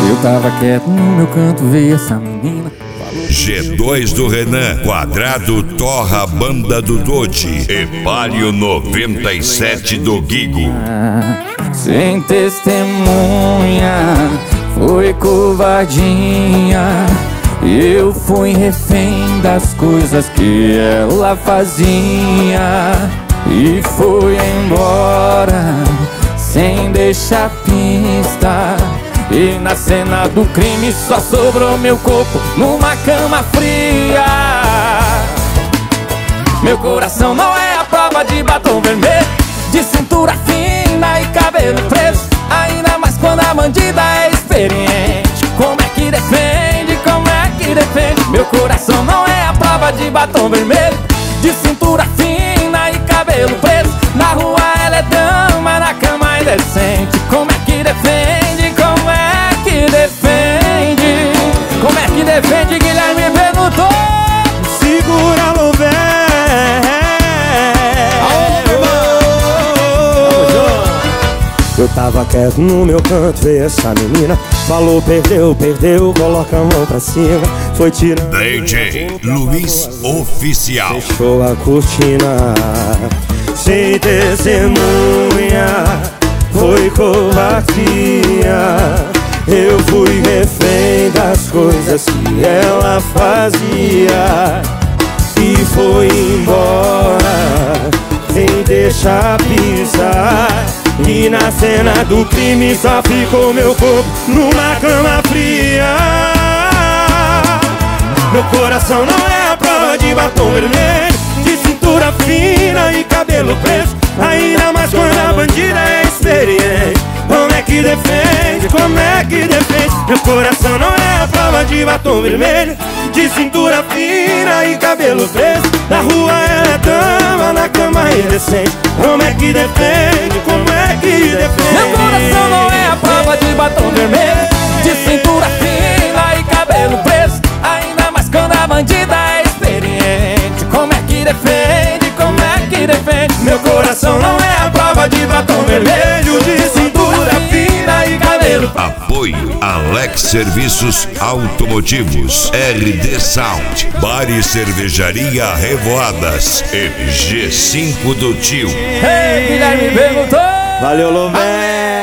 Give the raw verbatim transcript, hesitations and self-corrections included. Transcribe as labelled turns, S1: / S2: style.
S1: Eu tava quieto no meu canto, veio essa menina.
S2: G dois do Renan, Quadrado Torra, Banda do Dodi e Palio noventa e sete do Guigo.
S1: Sem testemunha, foi covardia. Eu fui refém das coisas que ela fazia e foi embora sem deixar pista. E na cena do crime só sobrou meu corpo numa cama fria. Meu coração não é a prova de batom vermelho, de cintura fina e cabelo preso, ainda mais quando a bandida é experiente. Como é que defende, como é que defende? Meu coração não é a prova de batom vermelho, de cintura fina e cabelo preso. Na rua ela é dama, na cama é indecente. Como é que defende, como é que defende? Como é que defende, Guilherme perguntou.
S3: Segura, Louvé. Eu tava quieto no meu canto, veio essa menina. Falou, perdeu, perdeu, coloca a mão pra cima. Foi tirando
S2: D J Luiz Oficial.
S3: Fechou a cortina. Sem testemunha, foi covardia. Eu fui refém das coisas que ela fazia e foi embora sem deixar pisar. E na cena do crime só ficou meu corpo numa cama fria. Meu coração não é a prova de batom vermelho, de cintura fina e cabelo preso, ainda mais quando a bandida é experiente. Como é que defende, como é que defende? Meu coração não é a prova de batom vermelho, de cintura fina e cabelo preso. Na rua ela é dama, na cama é indecente. Como é que defende, como é que defende?
S1: Meu coração não é a prova de batom vermelho, de cintura fina e cabelo preso, ainda mais quando a bandida é experiente. Como é que defende, como é que defende?
S3: Meu coração não é a prova de batom vermelho, de cintura fina e cabelo.
S2: Apoio Alex Serviços Automotivos, R D Sound, Bar e Cervejaria Revoadas e G cinco do Tio.
S1: Ei, Guilherme perguntou.
S3: Valeu, Louvé.